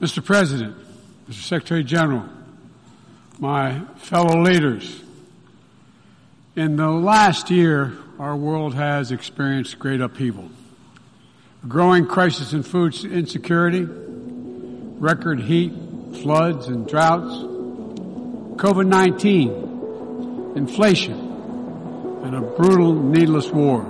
Mr. President, Mr. Secretary General, my fellow leaders, in the last year, our world has experienced great upheaval. A growing crisis in food insecurity, record heat, floods and droughts, COVID-19, inflation, and a brutal, needless war.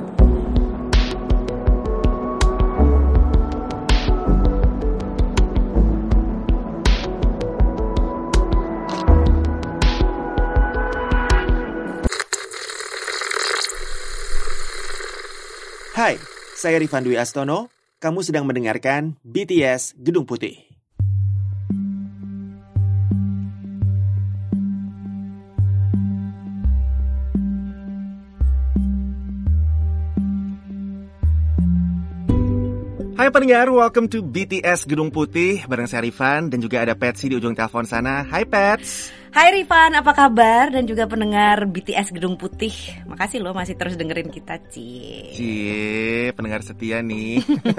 Hai, saya Rifan Dwi Astono. Kamu sedang mendengarkan BTS Gedung Putih. Hai pendengar, welcome to BTS Gedung Putih. Bareng saya Rifan dan juga ada Patsy di ujung telepon sana. Hai Pats. Hai Rifan, apa kabar? Dan juga pendengar BTS Gedung Putih. Makasih loh masih terus dengerin kita, Cie, pendengar setia nih.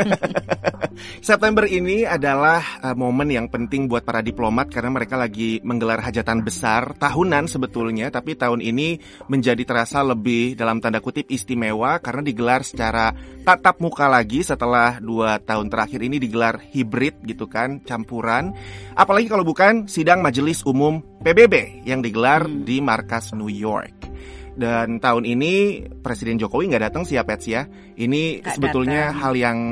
September ini adalah momen yang penting buat para diplomat karena mereka lagi menggelar hajatan besar tahunan sebetulnya, tapi tahun ini menjadi terasa lebih dalam tanda kutip istimewa karena digelar secara tatap muka lagi setelah 2 tahun terakhir ini digelar hibrid gitu kan, campuran. Apalagi kalau bukan sidang Majelis Umum PBB yang digelar di markas New York. Dan tahun ini Presiden Jokowi nggak datang sih ya Pets ya. Ini gak sebetulnya datang. Hal yang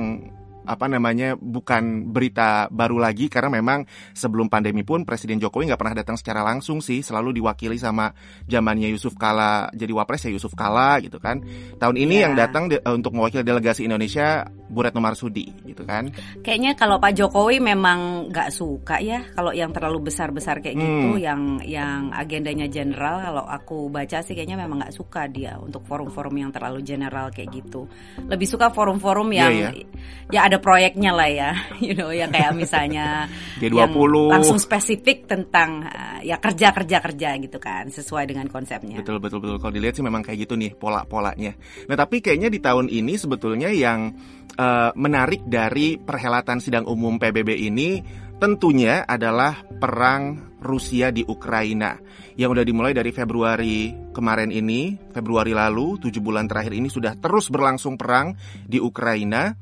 bukan berita baru lagi karena memang sebelum pandemi pun Presiden Jokowi nggak pernah datang secara langsung sih, selalu diwakili sama zamannya Yusuf Kala jadi wapres ya Yusuf Kala gitu kan. Tahun ini yang datang untuk mewakili delegasi Indonesia Bu Retno Marsudi gitu kan. Kayaknya kalau Pak Jokowi memang nggak suka ya kalau yang terlalu besar-besar kayak gitu, yang agendanya general. Kalau aku baca sih kayaknya memang nggak suka dia untuk forum-forum yang terlalu general kayak gitu. Lebih suka forum-forum yang ya ada proyeknya lah ya, yang kayak misalnya G20 yang langsung spesifik tentang ya kerja gitu kan, sesuai dengan konsepnya. Betul. Kalau dilihat sih memang kayak gitu nih pola-polanya. Nah tapi kayaknya di tahun ini sebetulnya yang menarik dari perhelatan sidang umum PBB ini tentunya adalah perang Rusia di Ukraina yang udah dimulai dari Februari kemarin ini, Februari lalu, 7 bulan terakhir ini sudah terus berlangsung perang di Ukraina.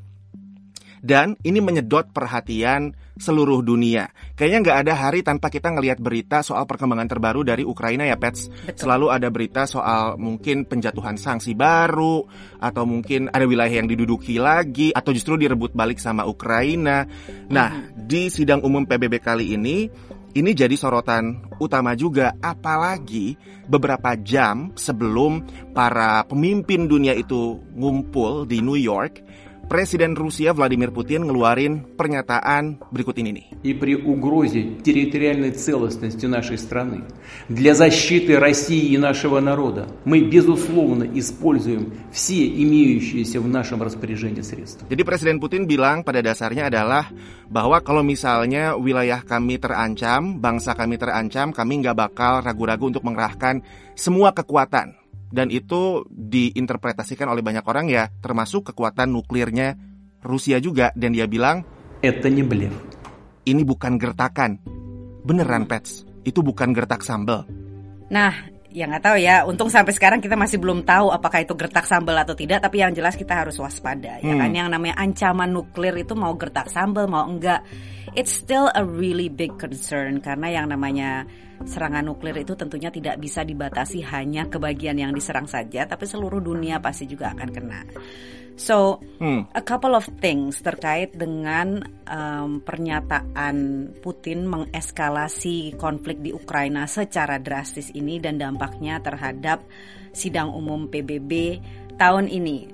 Dan ini menyedot perhatian seluruh dunia. Kayaknya nggak ada hari tanpa kita ngelihat berita soal perkembangan terbaru dari Ukraina ya Pets. Betul. Selalu ada berita soal mungkin penjatuhan sanksi baru, atau mungkin ada wilayah yang diduduki lagi, atau justru direbut balik sama Ukraina. Nah, di sidang umum PBB kali ini jadi sorotan utama juga, apalagi beberapa jam sebelum para pemimpin dunia itu ngumpul di New York. Presiden Rusia Vladimir Putin ngeluarin pernyataan berikut ini nih. И при угрозе территориальной целостности нашей страны для защиты России и нашего народа мы безусловно используем все имеющиеся в нашем распоряжении средства. Jadi Presiden Putin bilang pada dasarnya adalah bahwa kalau misalnya wilayah kami terancam, bangsa kami terancam, kami nggak bakal ragu-ragu untuk mengerahkan semua kekuatan. Dan itu diinterpretasikan oleh banyak orang ya, termasuk kekuatan nuklirnya Rusia juga. Dan dia bilang, Это не блеф. Ini bukan gertakan. Beneran Pets, itu bukan gertak sambal. Nah, ya nggak tahu ya. Untung sampai sekarang kita masih belum tahu apakah itu gertak sambal atau tidak. Tapi yang jelas kita harus waspada. Ya kan, yang namanya ancaman nuklir itu mau gertak sambal mau enggak, it's still a really big concern. Karena yang namanya serangan nuklir itu tentunya tidak bisa dibatasi hanya ke bagian yang diserang saja, tapi seluruh dunia pasti juga akan kena. So, a couple of things terkait dengan pernyataan Putin mengeskalasi konflik di Ukraina secara drastis ini dan dampaknya terhadap sidang umum PBB tahun ini,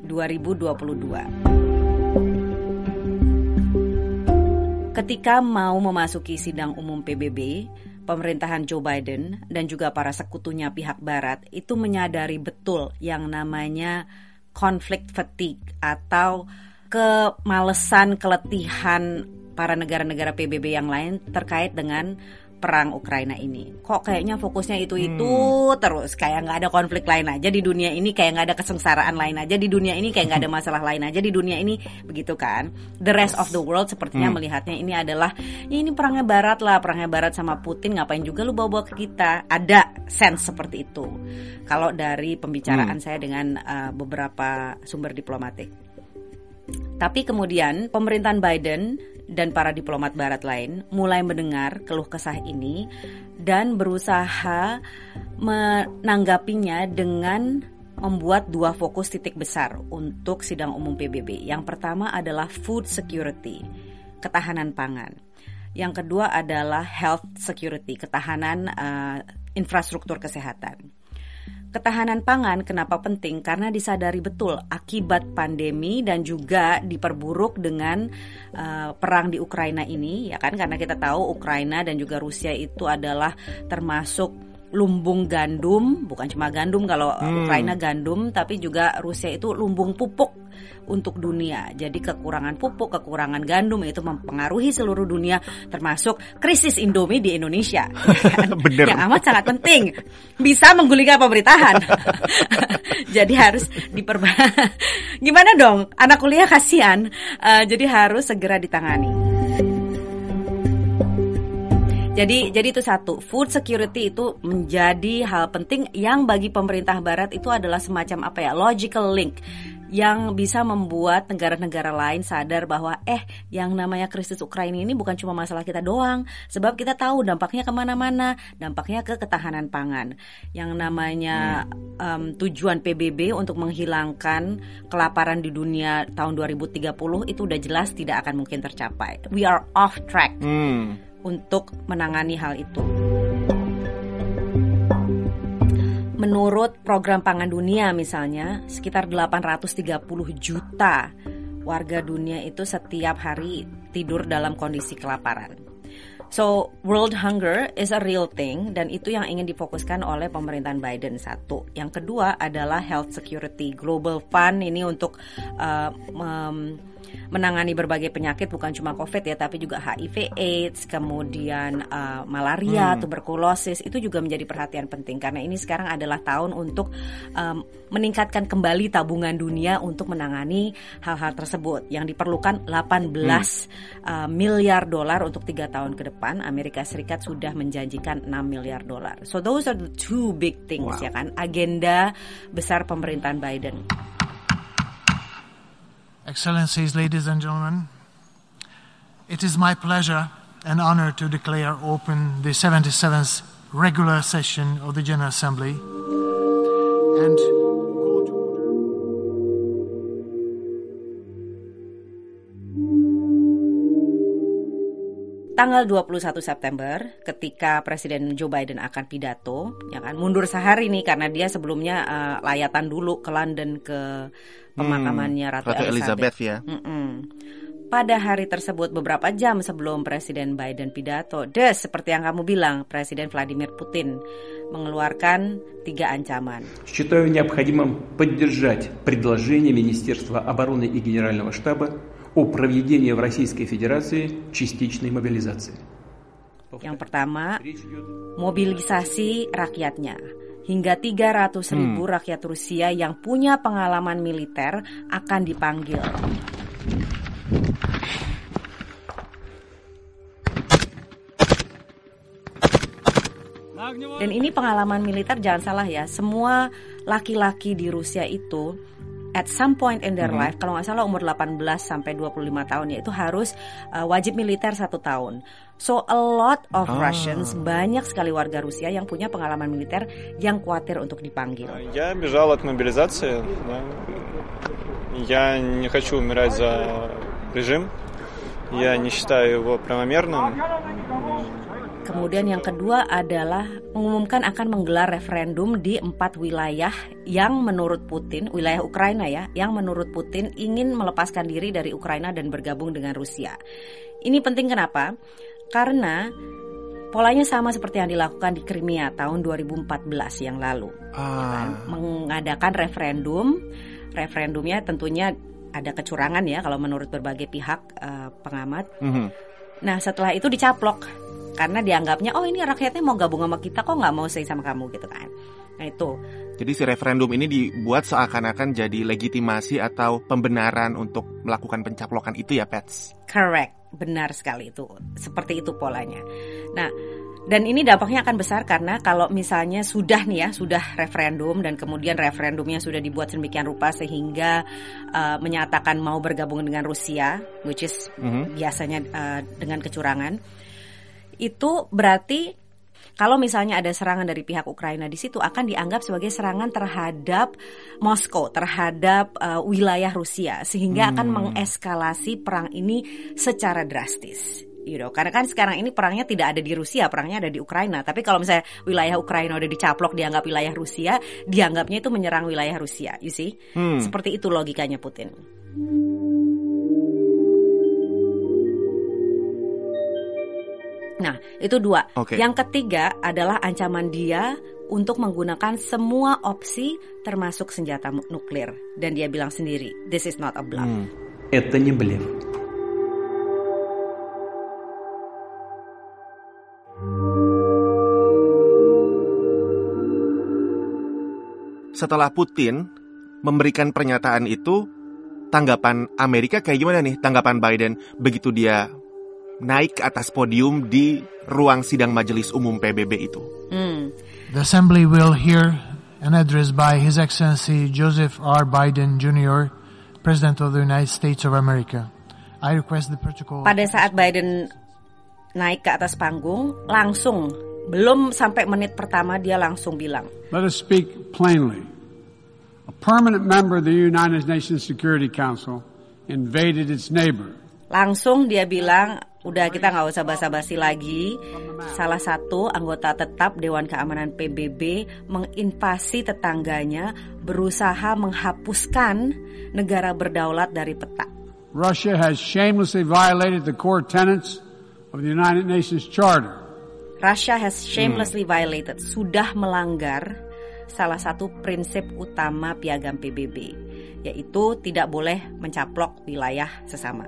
2022. Ketika mau memasuki sidang umum PBB, pemerintahan Joe Biden dan juga para sekutunya pihak Barat itu menyadari betul yang namanya conflict fatigue atau kemalesan, keletihan para negara-negara PBB yang lain terkait dengan perang Ukraina ini. Kok kayaknya fokusnya itu terus, kayak nggak ada konflik lain aja di dunia ini, kayak nggak ada kesengsaraan lain aja di dunia ini, kayak nggak ada masalah lain aja di dunia ini, begitu kan? The rest of the world sepertinya melihatnya ini adalah ya ini perangnya Barat lah, perangnya Barat sama Putin, ngapain juga lu bawa-bawa ke kita? Ada sense seperti itu. Kalau dari pembicaraan saya dengan beberapa sumber diplomatik. Tapi kemudian pemerintahan Biden dan para diplomat Barat lain mulai mendengar keluh kesah ini dan berusaha menanggapinya dengan membuat dua fokus titik besar untuk sidang umum PBB. Yang pertama adalah food security, ketahanan pangan. Yang kedua adalah health security, ketahanan infrastruktur kesehatan. Ketahanan pangan kenapa penting? Karena disadari betul akibat pandemi dan juga diperburuk dengan perang di Ukraina ini, ya kan? Karena kita tahu Ukraina dan juga Rusia itu adalah termasuk lumbung gandum, bukan cuma gandum kalau Ukraina gandum, tapi juga Rusia itu lumbung pupuk untuk dunia. Jadi kekurangan pupuk, kekurangan gandum itu mempengaruhi seluruh dunia, termasuk krisis Indomie di Indonesia. Bener. Yang amat sangat penting, bisa menggulingkan pemerintahan. Jadi harus gimana dong? Anak kuliah kasihan. Jadi harus segera ditangani. Jadi itu satu, food security itu menjadi hal penting yang bagi pemerintah Barat itu adalah semacam logical link yang bisa membuat negara-negara lain sadar bahwa yang namanya krisis Ukraina ini bukan cuma masalah kita doang, sebab kita tahu dampaknya kemana-mana, dampaknya ke ketahanan pangan. Yang namanya tujuan PBB untuk menghilangkan kelaparan di dunia tahun 2030 itu udah jelas tidak akan mungkin tercapai. We are off track untuk menangani hal itu. Menurut Program Pangan Dunia misalnya, sekitar 830 juta warga dunia itu setiap hari tidur dalam kondisi kelaparan. So, world hunger is a real thing dan itu yang ingin difokuskan oleh pemerintahan Biden satu. Yang kedua adalah health security, global fund ini untuk menangani berbagai penyakit, bukan cuma COVID ya, tapi juga HIV, AIDS, kemudian malaria, tuberkulosis, itu juga menjadi perhatian penting karena ini sekarang adalah tahun untuk meningkatkan kembali tabungan dunia untuk menangani hal-hal tersebut. Yang diperlukan 18 miliar dolar untuk 3 tahun ke depan. Amerika Serikat sudah menjanjikan 6 miliar dolar. So those are the two big things, ya kan, agenda besar pemerintahan Biden. Excellencies, ladies and gentlemen, it is my pleasure and honor to declare open the 77th regular session of the General Assembly and go to order. Tanggal 21 September ketika Presiden Joe Biden akan pidato, ya kan, mundur sehari nih karena dia sebelumnya layatan dulu ke London ke pemakamannya Ratu Elizabeth ya. Pada hari tersebut beberapa jam sebelum Presiden Biden pidato, seperti yang kamu bilang, Presiden Vladimir Putin mengeluarkan 3 ancaman. Считаю необходимым поддержать предложение Министерства обороны и Генерального штаба о проведении в Российской Федерации частичной мобилизации. Yang pertama, mobilisasi rakyatnya. Hingga 300.000 rakyat Rusia yang punya pengalaman militer akan dipanggil. Dan ini pengalaman militer, jangan salah ya, semua laki-laki di Rusia itu at some point in their life, kalau nggak salah umur 18 sampai 25 tahun ya, itu harus wajib militer 1 tahun. So a lot of Russians, banyak sekali warga Rusia yang punya pengalaman militer yang khawatir untuk dipanggil. Я бежал от мобилизации. Я не хочу умирать за режим. Я не считаю его правомерным. Kemudian yang kedua adalah mengumumkan akan menggelar referendum di 4 wilayah yang menurut Putin, wilayah Ukraina ya, yang menurut Putin ingin melepaskan diri dari Ukraina dan bergabung dengan Rusia. Ini penting kenapa? Karena polanya sama seperti yang dilakukan di Crimea tahun 2014 yang lalu. Kan? Mengadakan referendumnya tentunya ada kecurangan ya kalau menurut berbagai pihak pengamat. Nah setelah itu dicaplok karena dianggapnya ini rakyatnya mau gabung sama kita, kok nggak mau stay sama kamu gitu kan. Nah itu. Jadi si referendum ini dibuat seakan-akan jadi legitimasi atau pembenaran untuk melakukan pencaplokan itu ya, Pets? Correct, benar sekali itu. Seperti itu polanya. Nah, dan ini dampaknya akan besar karena kalau misalnya sudah referendum dan kemudian referendumnya sudah dibuat sedemikian rupa sehingga menyatakan mau bergabung dengan Rusia, which is biasanya dengan kecurangan, itu berarti kalau misalnya ada serangan dari pihak Ukraina di situ akan dianggap sebagai serangan terhadap Moskow, terhadap wilayah Rusia, sehingga akan mengeskalasi perang ini secara drastis. Karena kan sekarang ini perangnya tidak ada di Rusia, perangnya ada di Ukraina. Tapi kalau misalnya wilayah Ukraina udah dicaplok dianggap wilayah Rusia, dianggapnya itu menyerang wilayah Rusia, you see? Seperti itu logikanya Putin. Nah, itu 2. Okay. Yang ketiga adalah ancaman dia untuk menggunakan semua opsi termasuk senjata nuklir. Dan dia bilang sendiri, this is not a bluff. Это не блеф. Setelah Putin memberikan pernyataan itu, tanggapan Amerika kayak gimana nih? Tanggapan Biden begitu dia naik ke atas podium di ruang sidang Majelis Umum PBB itu. The Assembly will hear an address by His Excellency Joseph R. Biden Jr., President of the United States of America. I request the protocol. Pada saat Biden naik ke atas panggung, langsung belum sampai menit pertama dia langsung bilang, let us speak plainly. A permanent member of the United Nations Security Council invaded its neighbor. Langsung dia bilang, udah kita nggak usah basa-basi lagi. Salah satu anggota tetap Dewan Keamanan PBB menginvasi tetangganya, berusaha menghapuskan negara berdaulat dari peta. Russia has shamelessly violated the core tenets of the United Nations Charter. Russia has shamelessly violated, sudah melanggar salah satu prinsip utama piagam PBB, yaitu tidak boleh mencaplok wilayah sesama.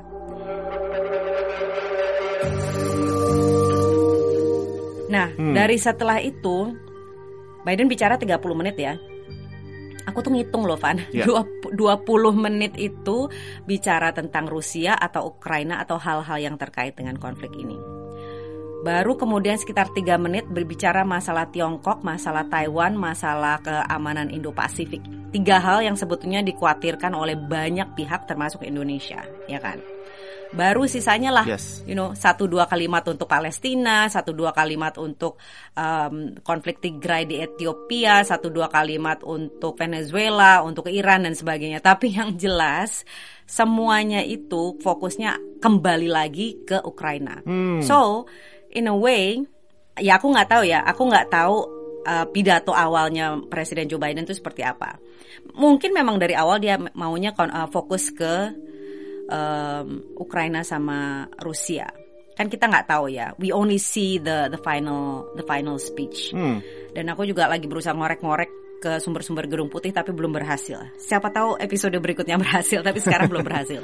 Nah, dari setelah itu Biden bicara 30 menit ya. Aku tuh ngitung loh, Van. 20 menit itu bicara tentang Rusia atau Ukraina atau hal-hal yang terkait dengan konflik ini. Baru kemudian sekitar 3 menit berbicara masalah Tiongkok, masalah Taiwan, masalah keamanan Indo-Pasifik. 3 hal yang sebetulnya dikhawatirkan oleh banyak pihak termasuk Indonesia, ya kan? Baru sisanya lah, 1-2 kalimat untuk Palestina, 1-2 kalimat untuk konflik Tigray di Ethiopia, 1-2 kalimat untuk Venezuela, untuk Iran dan sebagainya. Tapi yang jelas semuanya itu fokusnya kembali lagi ke Ukraina. So, in a way, ya aku nggak tahu pidato awalnya Presiden Joe Biden itu seperti apa. Mungkin memang dari awal dia maunya fokus ke Ukraina sama Rusia. Kan kita nggak tahu ya. We only see the final speech. Dan aku juga lagi berusaha ngorek-ngorek ke sumber-sumber Gedung Putih tapi belum berhasil. Siapa tahu episode berikutnya berhasil, tapi sekarang belum berhasil.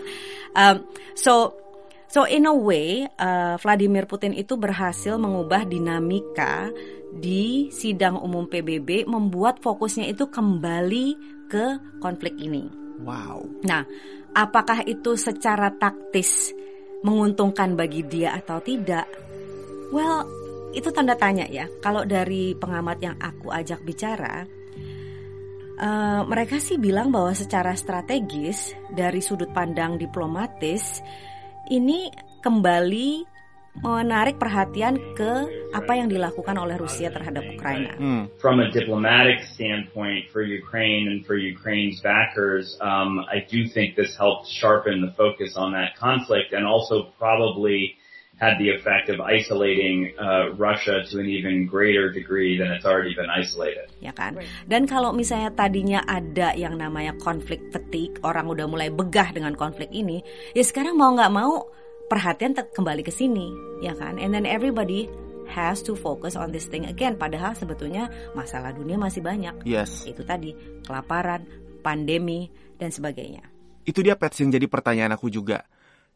So in a way, Vladimir Putin itu berhasil mengubah dinamika di sidang umum PBB, membuat fokusnya itu kembali ke konflik ini. Wow. Nah, apakah itu secara taktis menguntungkan bagi dia atau tidak? Well, itu tanda tanya ya. Kalau dari pengamat yang aku ajak bicara, mereka sih bilang bahwa secara strategis dari sudut pandang diplomatis ini kembali menarik perhatian ke apa yang dilakukan oleh Rusia terhadap Ukraina. From a diplomatic standpoint for Ukraine and for Ukraine's backers, I do think this helped sharpen the focus on that conflict and also probably had the effect of isolating Russia to an even greater degree than it's already been isolated. Ya kan? Dan kalau misalnya tadinya ada yang namanya konflik fatigue, orang udah mulai begah dengan konflik ini, ya sekarang mau nggak mau perhatian kembali ke sini, ya kan? And then everybody has to focus on this thing again. Padahal sebetulnya masalah dunia masih banyak. Yes. Itu tadi, kelaparan, pandemi, dan sebagainya. Itu dia, Pets, yang jadi pertanyaan aku juga.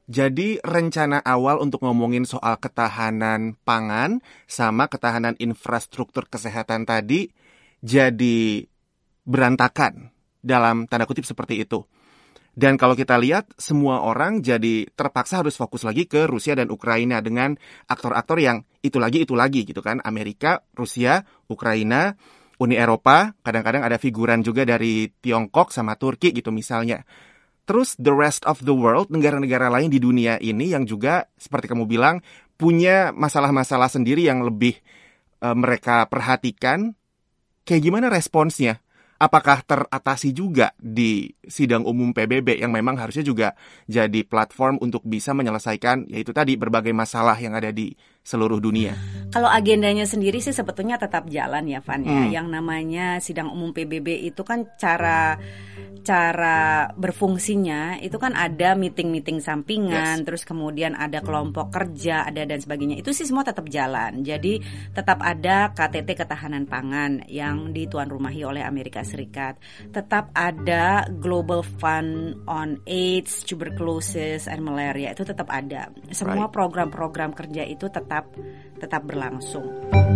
Jadi rencana awal untuk ngomongin soal ketahanan pangan sama ketahanan infrastruktur kesehatan tadi jadi berantakan dalam tanda kutip seperti itu. Dan kalau kita lihat semua orang jadi terpaksa harus fokus lagi ke Rusia dan Ukraina dengan aktor-aktor yang itu lagi gitu kan. Amerika, Rusia, Ukraina, Uni Eropa, kadang-kadang ada figuran juga dari Tiongkok sama Turki gitu misalnya. Terus the rest of the world, negara-negara lain di dunia ini yang juga seperti kamu bilang punya masalah-masalah sendiri yang lebih mereka perhatikan. Kayak gimana responsnya? Apakah teratasi juga di sidang umum PBB yang memang harusnya juga jadi platform untuk bisa menyelesaikan yaitu tadi berbagai masalah yang ada di seluruh dunia? Kalau agendanya sendiri sih sebetulnya tetap jalan ya, Van ya. Yang namanya sidang umum PBB itu kan cara berfungsinya itu kan ada meeting-meeting sampingan, terus kemudian ada kelompok kerja, ada dan sebagainya. Itu sih semua tetap jalan. Jadi tetap ada KTT ketahanan pangan yang dituan rumahi oleh Amerika Serikat. Tetap ada Global Fund on AIDS, Tuberculosis, and Malaria. Itu tetap ada. Semua program-program kerja itu tetap berlangsung.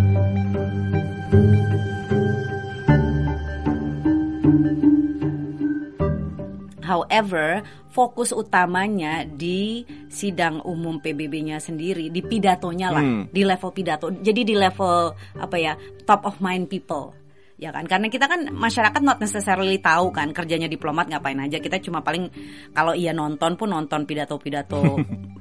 However, fokus utamanya di sidang umum PBB-nya sendiri, di pidatonya lah, di level pidato. Jadi di level top of mind people. Ya kan, karena kita kan masyarakat not necessarily tahu kan kerjanya diplomat ngapain aja. Kita cuma paling kalau nonton pidato-pidato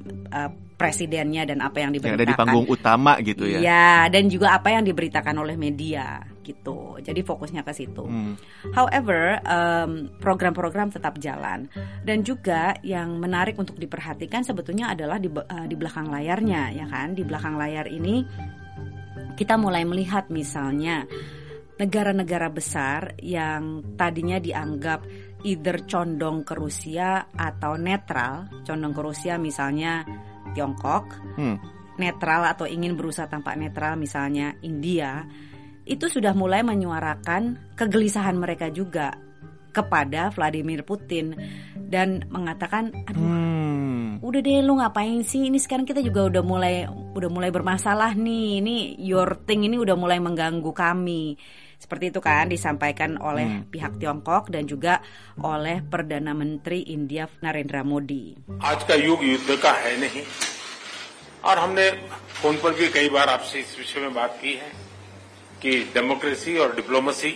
presidennya dan apa yang diberitakan. Yang ada di panggung utama gitu ya. Iya, dan juga apa yang diberitakan oleh media gitu. Jadi fokusnya ke situ. However, program-program tetap jalan. Dan juga yang menarik untuk diperhatikan sebetulnya adalah di belakang layarnya, ya kan? Di belakang layar ini kita mulai melihat misalnya negara-negara besar yang tadinya dianggap either condong ke Rusia atau netral. Condong ke Rusia misalnya Tiongkok, netral atau ingin berusaha tampak netral misalnya India, itu sudah mulai menyuarakan kegelisahan mereka juga kepada Vladimir Putin dan mengatakan, udah deh lu ngapain sih, ini sekarang kita juga udah mulai bermasalah nih, ini your thing ini udah mulai mengganggu kami. Seperti itu kan disampaikan oleh pihak Tiongkok dan juga oleh Perdana Menteri India Narendra Modi. आज का युग युद्ध का है नहीं और हमने फोन पर भी कई बार आपसे इस विषय में बात की है कि डेमोक्रेसी और डिप्लोमेसी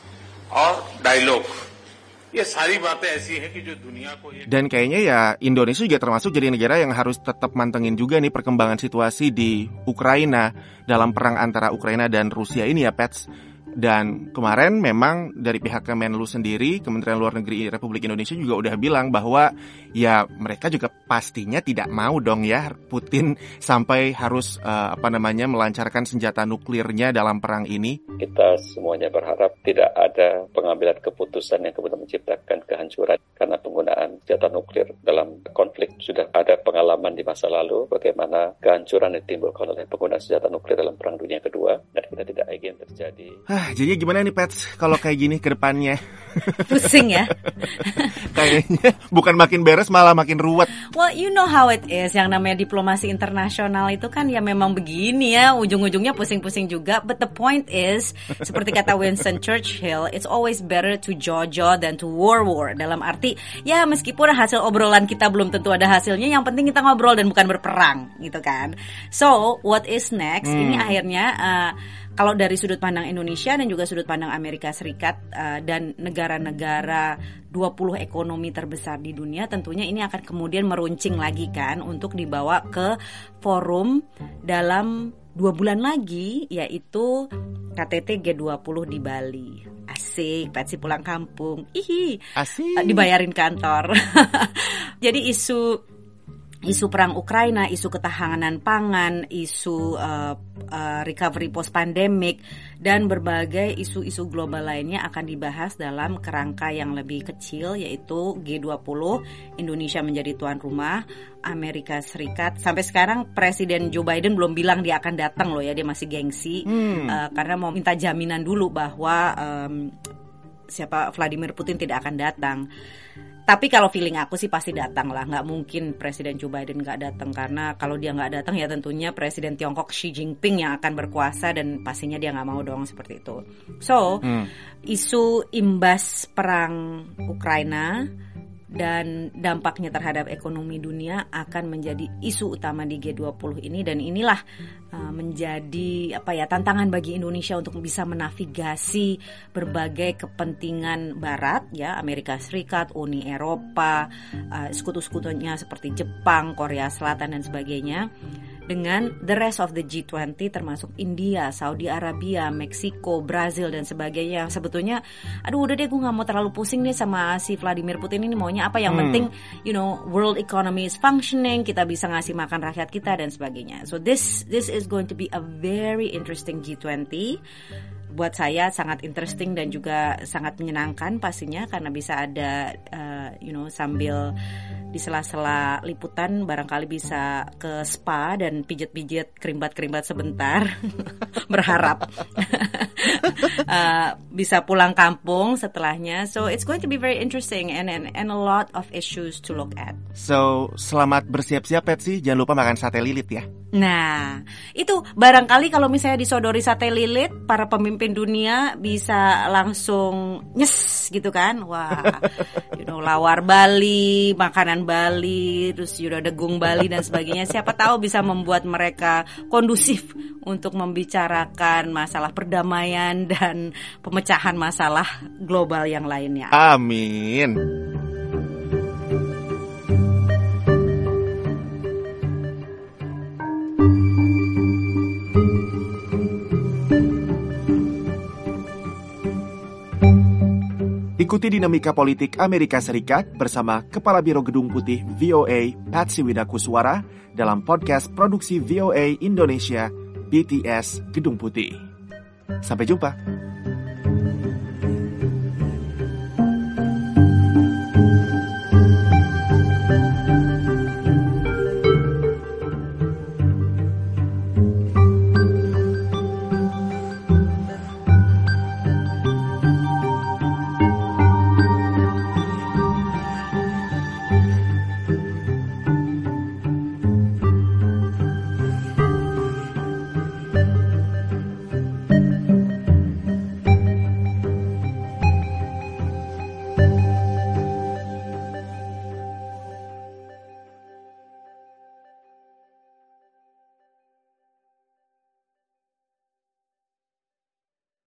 और डायलॉग ये सारी बातें ऐसी है कि जो दुनिया को Dan kayaknya ya Indonesia juga termasuk jadi negara yang harus tetap mantengin juga nih perkembangan situasi di Ukraina dalam perang antara Ukraina dan Rusia ini ya Pets. Dan kemarin memang dari pihak Kemenlu sendiri, Kementerian Luar Negeri Republik Indonesia juga udah bilang bahwa ya mereka juga pastinya tidak mau dong ya Putin sampai harus melancarkan senjata nuklirnya dalam perang ini. Kita semuanya berharap tidak ada pengambilan keputusan yang kemudian menciptakan kehancuran karena penggunaan senjata nuklir dalam konflik. Sudah ada pengalaman di masa lalu bagaimana kehancuran yang ditimbulkan oleh penggunaan senjata nuklir dalam Perang Dunia Kedua, dan kita tidak ingin terjadi. Jadi gimana nih Pets kalau kayak gini ke depannya? Pusing ya. Kayaknya bukan makin beres malah makin ruwet. Well, you know how it is. Yang namanya diplomasi internasional itu kan ya memang begini ya, ujung-ujungnya pusing-pusing juga. But the point is, seperti kata Winston Churchill, it's always better to jojo than to war. Dalam arti, ya meskipun hasil obrolan kita belum tentu ada hasilnya, yang penting kita ngobrol dan bukan berperang gitu kan. So, what is next? Ini akhirnya kalau dari sudut pandang Indonesia dan juga sudut pandang Amerika Serikat dan negara-negara 20 ekonomi terbesar di dunia, tentunya ini akan kemudian meruncing lagi kan untuk dibawa ke forum dalam 2 bulan lagi, yaitu KTT G20 di Bali. Asik, Patsy pulang kampung. Asik. Dibayarin kantor. Jadi isu perang Ukraina, isu ketahanan pangan, isu recovery post pandemic, dan berbagai isu-isu global lainnya akan dibahas dalam kerangka yang lebih kecil, yaitu G20. Indonesia menjadi tuan rumah, Amerika Serikat. Sampai sekarang Presiden Joe Biden belum bilang dia akan datang loh ya, dia masih gengsi karena mau minta jaminan dulu bahwa Vladimir Putin tidak akan datang. Tapi kalau feeling aku sih pasti datang lah. Nggak mungkin Presiden Joe Biden nggak datang, karena kalau dia nggak datang ya tentunya Presiden Tiongkok Xi Jinping yang akan berkuasa, dan pastinya dia nggak mau dong seperti itu. So, isu imbas perang Ukraina dan dampaknya terhadap ekonomi dunia akan menjadi isu utama di G20 ini, dan inilah menjadi tantangan bagi Indonesia untuk bisa menavigasi berbagai kepentingan Barat, ya, Amerika Serikat, Uni Eropa, sekutu-sekutunya seperti Jepang, Korea Selatan dan sebagainya, dengan the rest of the G20 termasuk India, Saudi Arabia, Meksiko, Brazil dan sebagainya. Sebetulnya udah deh, gue gak mau terlalu pusing nih sama si Vladimir Putin ini maunya apa. Yang penting world economy is functioning, kita bisa ngasih makan rakyat kita dan sebagainya. So this is going to be a very interesting G20. Buat saya sangat interesting dan juga sangat menyenangkan pastinya, karena bisa ada sambil di sela-sela liputan barangkali bisa ke spa dan pijit-pijit kerimbat-kerimbat sebentar. Berharap bisa pulang kampung setelahnya. So it's going to be very interesting and a lot of issues to look at. So selamat bersiap-siap Patsy, jangan lupa makan sate lilit ya. Nah, itu barangkali kalau misalnya disodori sate lilit, para pemimpin dunia bisa langsung nyes gitu kan. Wah, lawar Bali, makanan Bali, terus degung Bali dan sebagainya. Siapa tahu bisa membuat mereka kondusif untuk membicarakan masalah perdamaian dan pemecahan masalah global yang lainnya. Amin. Ikuti dinamika politik Amerika Serikat bersama Kepala Biro Gedung Putih VOA, Patsy Widakuswara, dalam podcast produksi VOA Indonesia, BTS Gedung Putih. Sampai jumpa.